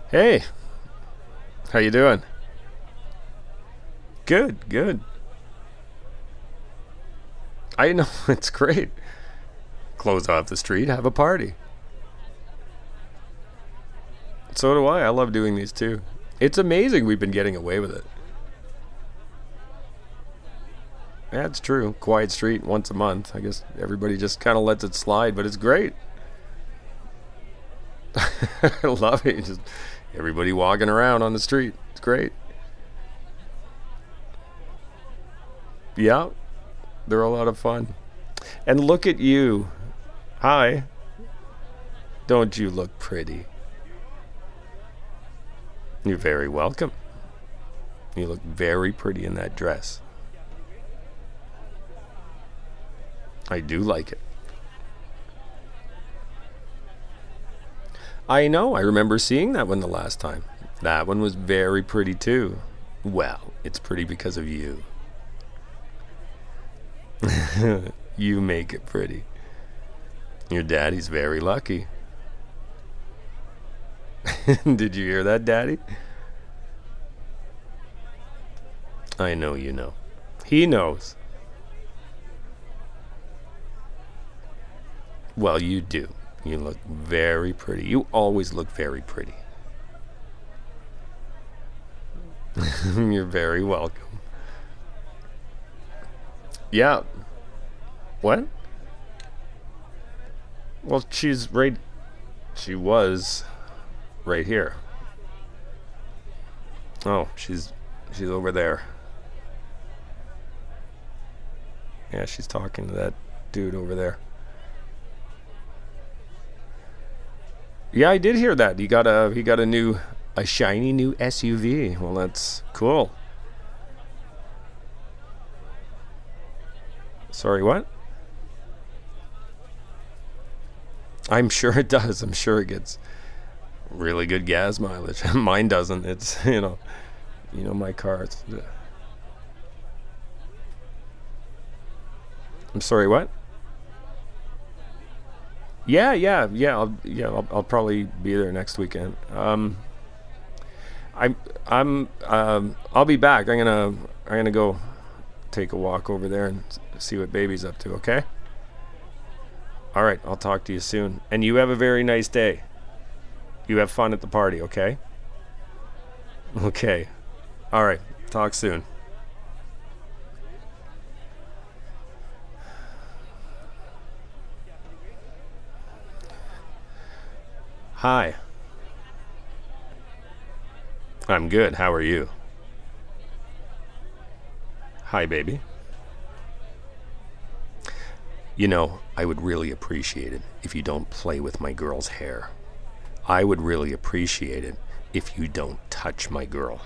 Hey, how you doing? Good, good. I know, it's great. Close off the street, have a party. So do I. I love doing these too. It's amazing we've been getting away with it. That's true. Quiet street once a month. I guess everybody just kind of lets it slide, but it's great. I love it. Just everybody walking around on the street. It's great. Yeah, they're a lot of fun. And look at you. Hi. Don't you look pretty? You're very welcome. You look very pretty in that dress. I do like it. I know. I remember seeing that one the last time. That one was very pretty too. Well, it's pretty because of you. You make it pretty. Your daddy's very lucky. Did you hear that, Daddy? I know you know. He knows. Well, you do. You look very pretty. You always look very pretty. You're very welcome. Yeah. What? Well, she's right. She was right here. Oh, she's over there. Yeah, she's talking to that dude over there. Yeah, I did hear that. He got a shiny new SUV. Well, that's cool. Sorry, what? I'm sure it does. I'm sure it gets really good gas mileage. Mine doesn't. It's my car. I'm sorry, what? I'll probably be there next weekend. I'll be back. I'm gonna go take a walk over there and see what baby's up to. Okay. All right. I'll talk to you soon. And you have a very nice day. You have fun at the party. Okay. Okay. All right. Talk soon. Hi. I'm good. How are you? Hi, baby. I would really appreciate it if you don't play with my girl's hair. I would really appreciate it if you don't touch my girl.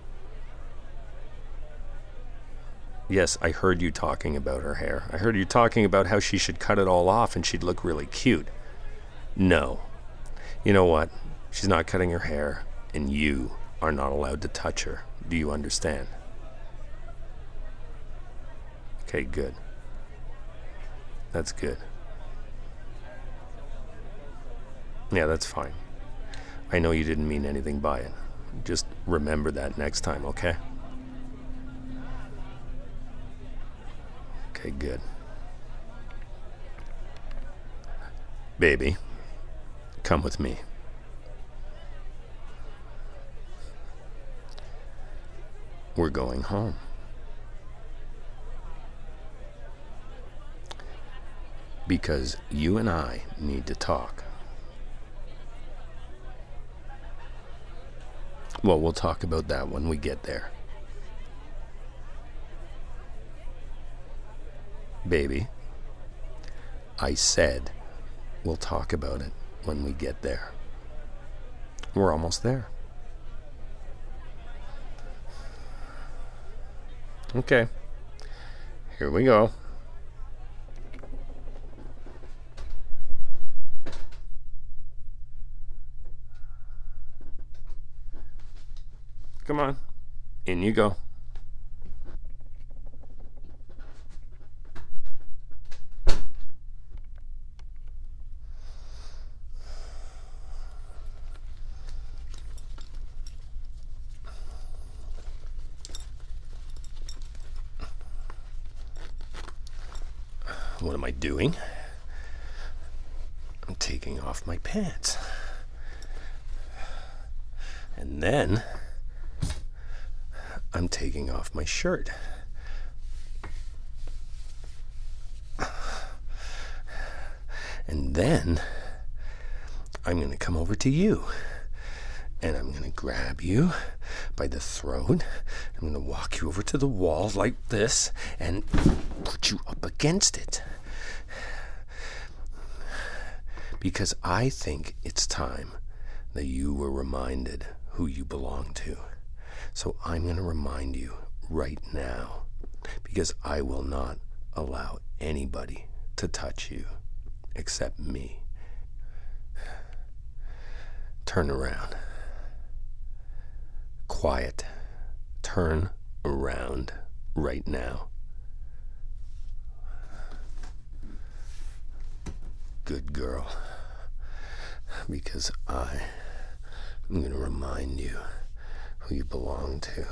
Yes, I heard you talking about her hair. I heard you talking about how she should cut it all off and she'd look really cute. No. You know what? She's not cutting her hair, and you are not allowed to touch her. Do you understand? Okay, good. That's good. Yeah, that's fine. I know you didn't mean anything by it. Just remember that next time, okay? Okay, good. Baby, come with me. We're going home. Because you and I need to talk. Well, we'll talk about that when we get there. Baby, I said we'll talk about it when we get there. We're almost there. Okay. Here we go. Come on. In you go. What am I doing? I'm taking off my pants. And then I'm taking off my shirt. And then I'm going to come over to you. And I'm going to grab you by the throat. I'm going to walk you over to the wall like this and put you up against it. Because I think it's time that you were reminded who you belong to. So I'm going to remind you right now, because I will not allow anybody to touch you except me. Turn around. Quiet. Turn around right now. Good girl. Because I'm going to remind you who you belong to.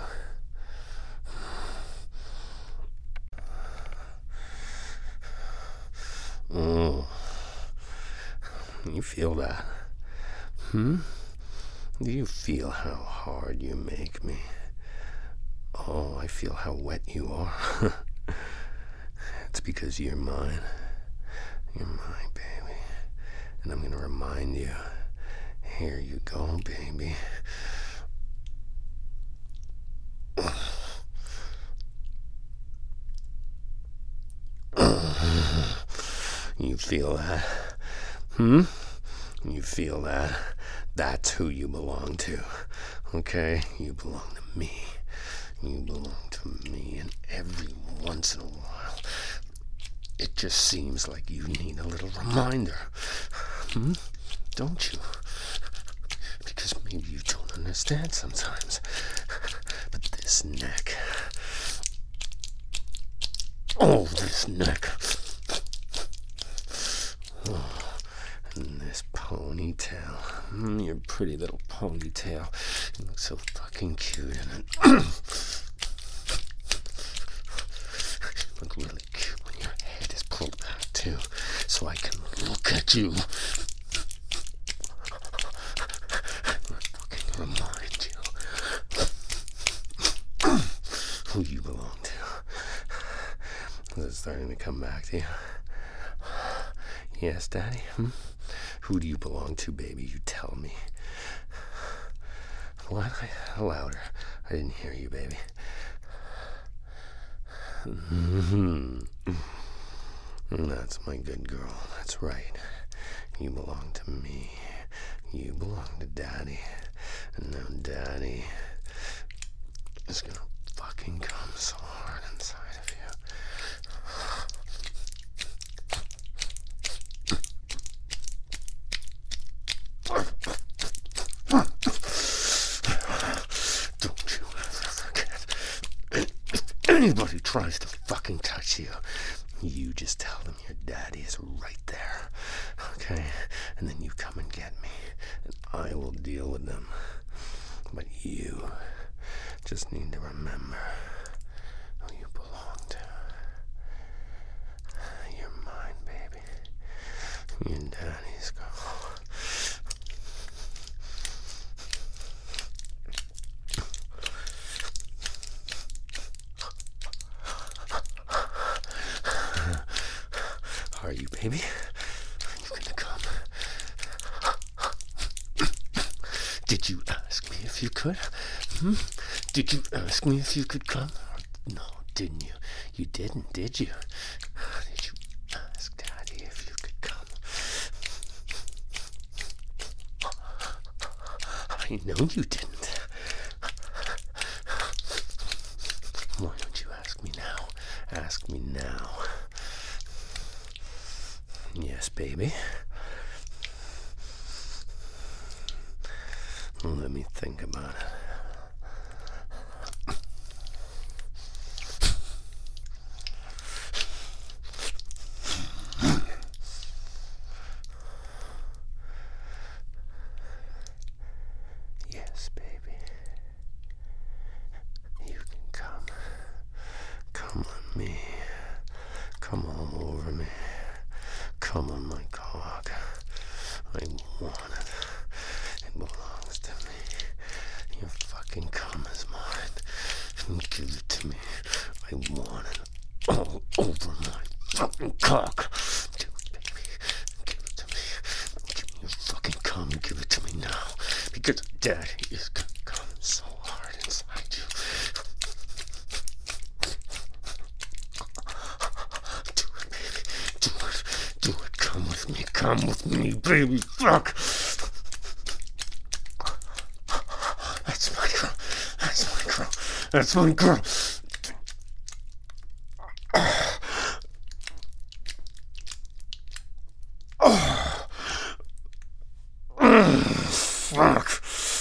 You feel that? Do you feel how hard you make me? Oh, I feel how wet you are. It's because you're mine. You're mine, baby. And I'm going to remind you. Here you go, baby. You feel that? You feel that? That's who you belong to. Okay? You belong to me. You belong to me. And every once in a while, it just seems like you need a little reminder. Don't you? Because maybe you don't understand sometimes. But this neck. Oh, this neck. Oh, and this ponytail. Your pretty little ponytail. You look so fucking cute in it. You look really cute when your head is pulled back too, so I can look at you. Fucking remind you who you belong to. Is it starting to come back to you? Yes, Daddy? Who do you belong to, baby? You tell me. What? Louder. I didn't hear you, baby. That's my good girl. That's right. You belong to me. You belong to Daddy. And now Daddy is gonna fucking come so hard inside of you. Don't you ever forget. If anybody tries to fucking touch you, you just tell them your daddy is right there. Okay? And then you come and get me. And I will deal with them. But you just need to remember who you belong to. You're mine, baby. Your daddy's girl. Are you, baby? Are you gonna come? Did you ask me if you could? Did you ask me if you could come? No, didn't you? You didn't, did you? Did you ask Daddy if you could come? I know you didn't. Why don't you ask me now? Ask me now. Yes, baby. Let me think about it. Yes, baby. You can come. Come on me. Come Come all over me. Come on my cock. I want it. It belongs to me. Your fucking cum is mine. Give it to me. I want it all over my fucking cock. Do it, baby. Give it to me. Give me your fucking cum. Give it to me now. Because Daddy is gonna come so hard inside you. Do it, baby. Do it. Do it. Come with me. Come with me, baby. Fuck. That's my girl. That's my girl. That's my girl. Fuck.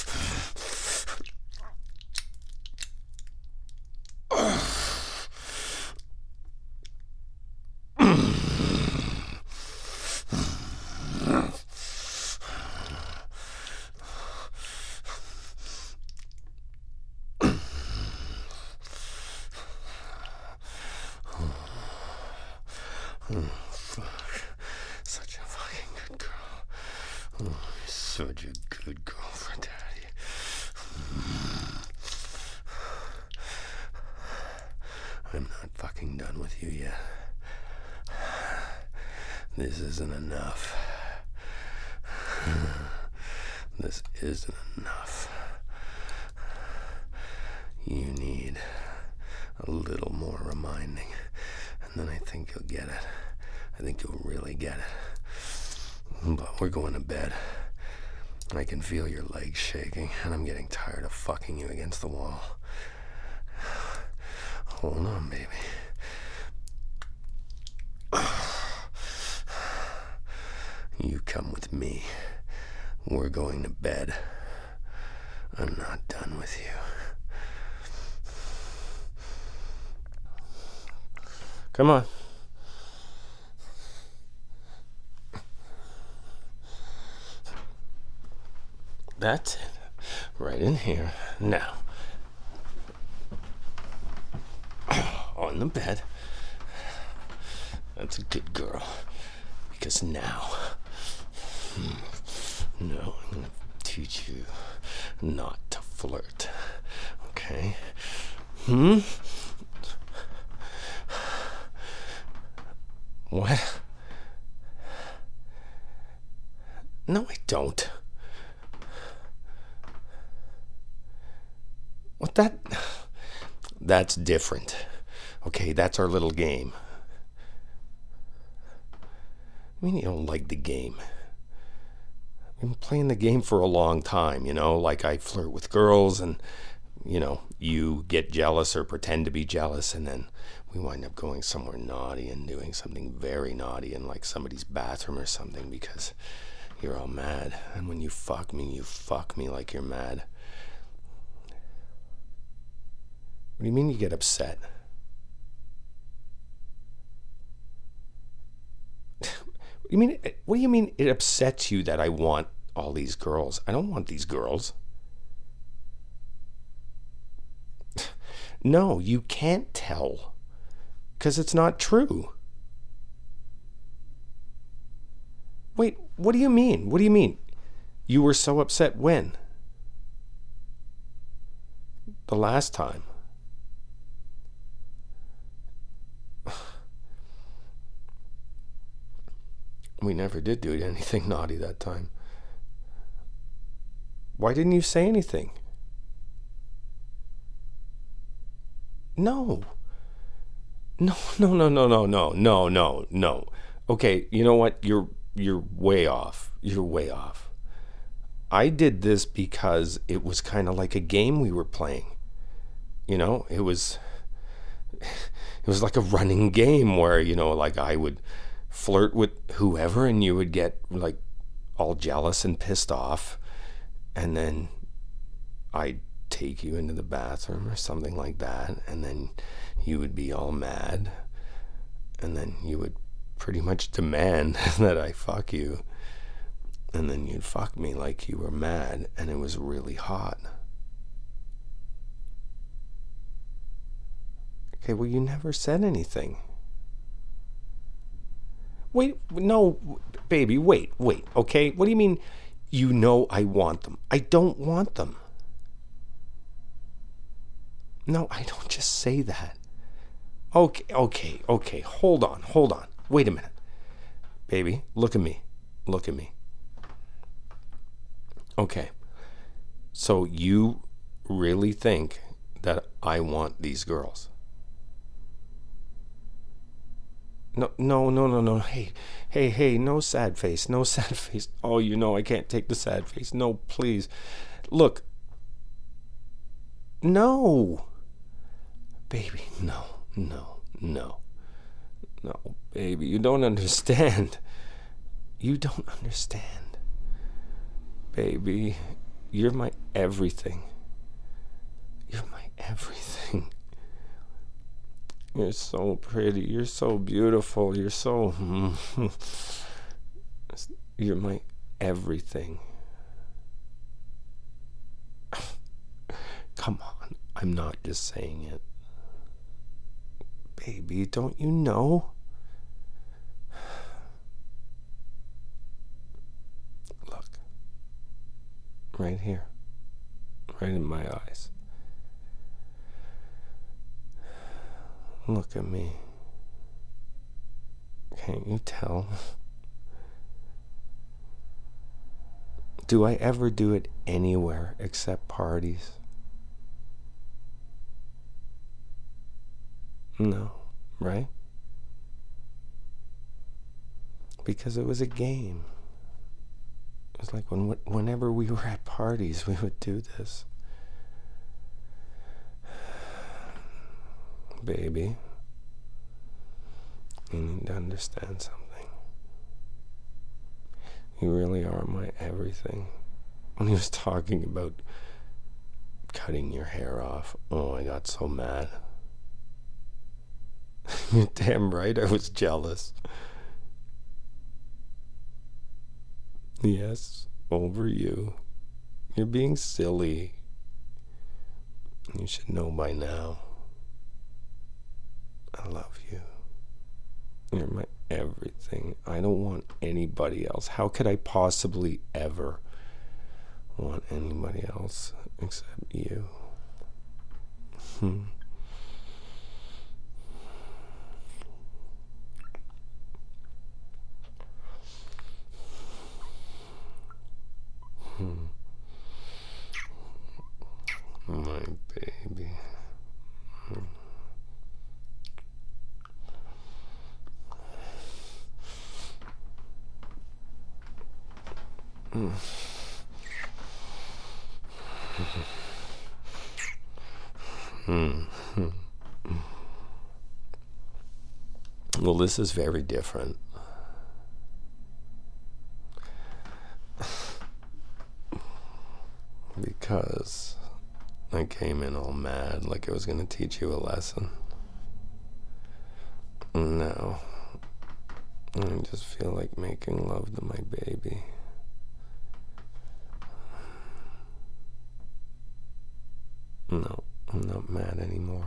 Such a fucking good girl. Oh, you're such a good girl for Daddy. I'm not fucking done with you yet. This isn't enough. This isn't enough. You need a little more reminding, and then I think you'll get it. I think you'll really get it. But we're going to bed. I can feel your legs shaking, and I'm getting tired of fucking you against the wall. Hold on, baby. You come with me. We're going to bed. I'm not done with you. Come on. That's it. Right in here. Now. On the bed. That's a good girl. Because now. No, I'm going to teach you not to flirt. Okay? What? No, I don't. What that's different. Okay, that's our little game. I mean, you don't like the game. I've been playing the game for a long time, like I flirt with girls and, you get jealous or pretend to be jealous, and then we wind up going somewhere naughty and doing something very naughty in like somebody's bathroom or something because you're all mad. And when you fuck me like you're mad. What do you mean you get upset? What do you mean it upsets you that I want all these girls? I don't want these girls. No, you can't tell. Because it's not true. Wait, what do you mean? What do you mean? You were so upset when? The last time. We never did do anything naughty that time. Why didn't you say anything? No. No. Okay, you know what? You're way off. You're way off. I did this because it was kind of like a game we were playing. It was like a running game where, like I would flirt with whoever and you would get like all jealous and pissed off, and then I'd take you into the bathroom or something like that, and then you would be all mad, and then you would pretty much demand that I fuck you, and then you'd fuck me like you were mad and it was really hot. Okay, well, you never said anything. Wait, no, baby, wait, okay? What do you mean, you know I want them? I don't want them. No, I don't just say that. Okay, hold on. Wait a minute. Baby, look at me. Okay, so you really think that I want these girls? No. Hey, no sad face. Oh, you know I can't take the sad face. No, please. Look. No. Baby, no. No, baby, you don't understand. Baby, you're my everything. You're so pretty. You're so beautiful. You're my everything. Come on. I'm not just saying it. Baby, don't you know? Look. Right here. Right in my eyes. Look at me. Can't you tell? Do I ever do it anywhere except parties? No, right? Because it was a game. It was like whenever we were at parties, we would do this. Baby, you need to understand something. You really are my everything. When he was talking about cutting your hair off, oh, I got so mad. You're damn right I was jealous. Yes, over you. You're being silly. You should know by now. I love you. You're my everything. I don't want anybody else. How could I possibly ever want anybody else except you? My baby. Well, this is very different. Because I came in all mad like I was going to teach you a lesson. No. I just feel like making love to my baby. No, I'm not mad anymore.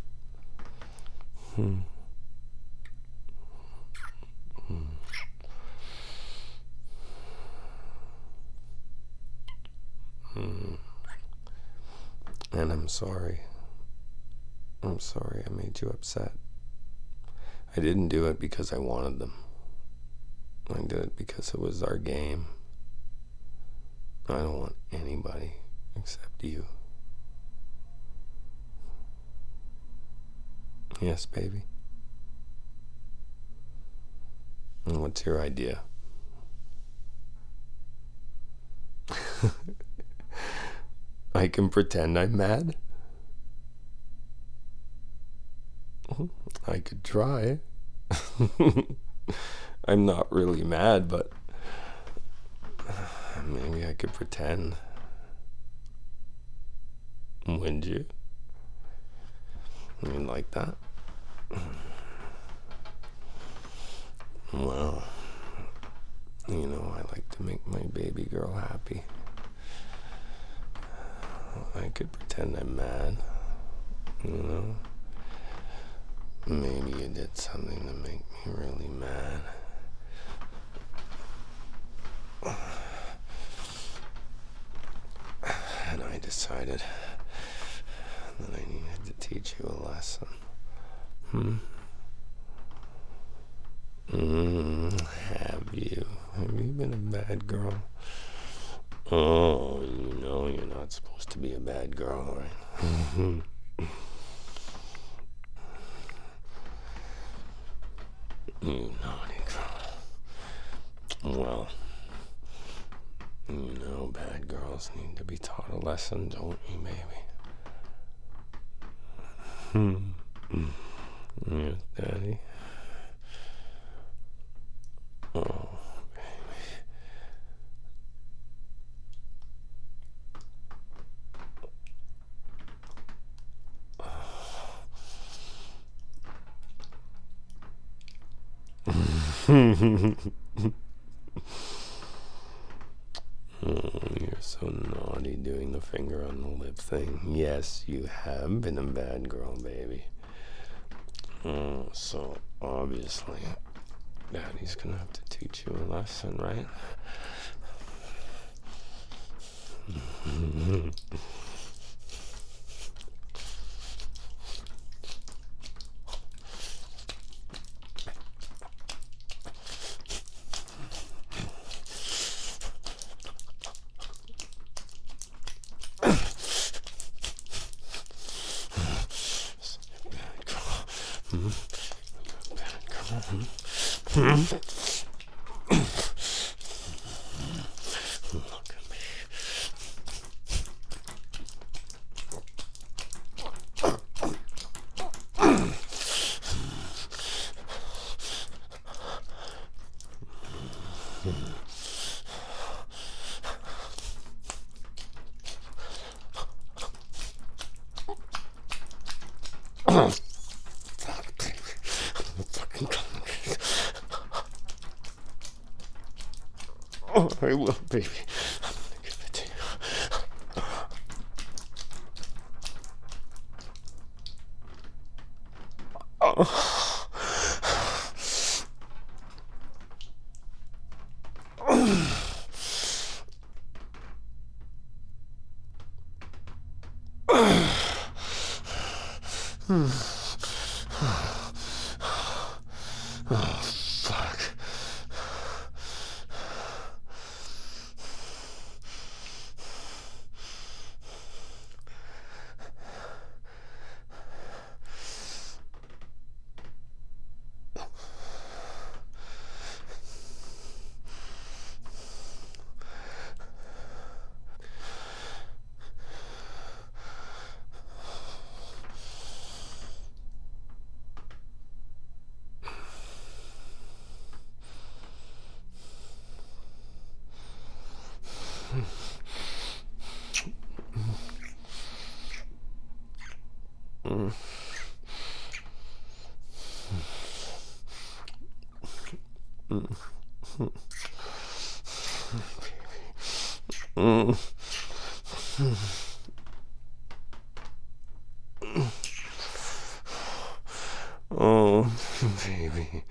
And I'm sorry. I'm sorry I made you upset. I didn't do it because I wanted them. I did it because it was our game. I don't want anybody except you. Yes, baby. And what's your idea? I can pretend I'm mad? I could try. I'm not really mad, but maybe I could pretend. Wouldn't you? You like that? Well, you know, I like to make my baby girl happy. I could pretend I'm mad, you know? Maybe you did something to make me really mad. decided that I needed to teach you a lesson. Have you? Have you been a bad girl? Oh, you know you're not supposed to be a bad girl, right? You naughty girl. Well, you know bad girls need to be taught a lesson, don't you, baby? Yes, Daddy. Oh, baby. Oh, you're so naughty doing the finger on the lip thing. Yes, you have been a bad girl, baby. Oh, so obviously, Daddy's gonna have to teach you a lesson, right? Look at me. Oh, I will, baby. I'm gonna give it to you. Oh, fuck. Oh, baby.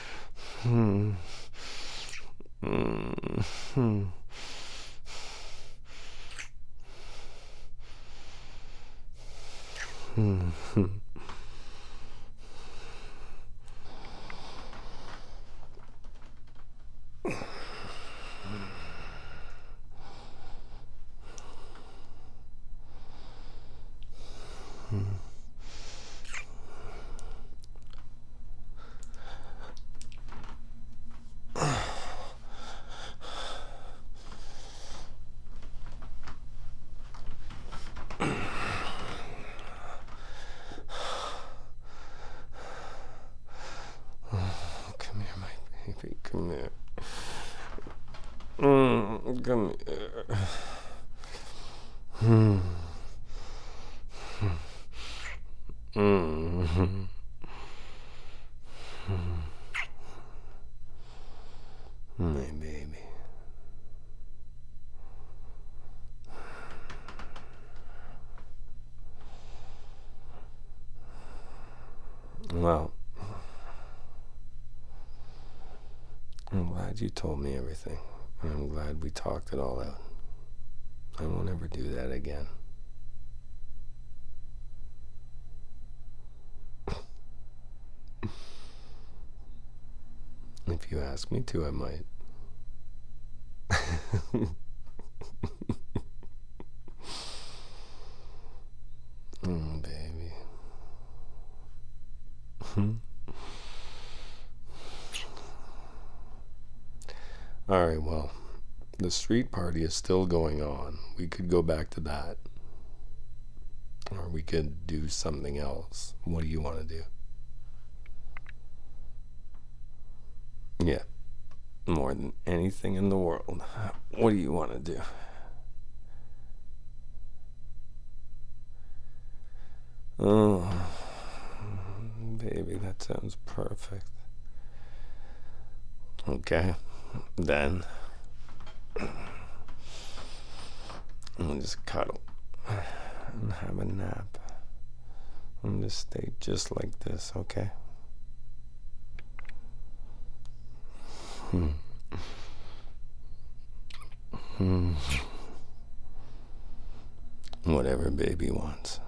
Come here, my baby. Come here. Come here. My baby. Well, I'm glad you told me everything. I'm glad we talked it all out. I won't ever do that again. If you ask me to, I might. Baby. Alright, well, the street party is still going on. We could go back to that. Or we could do something else. What do you want to do? Yeah, more than anything in the world. What do you want to do? Oh, baby, that sounds perfect. Okay, then we'll just cuddle and have a nap and just stay just like this, okay? Whatever baby wants.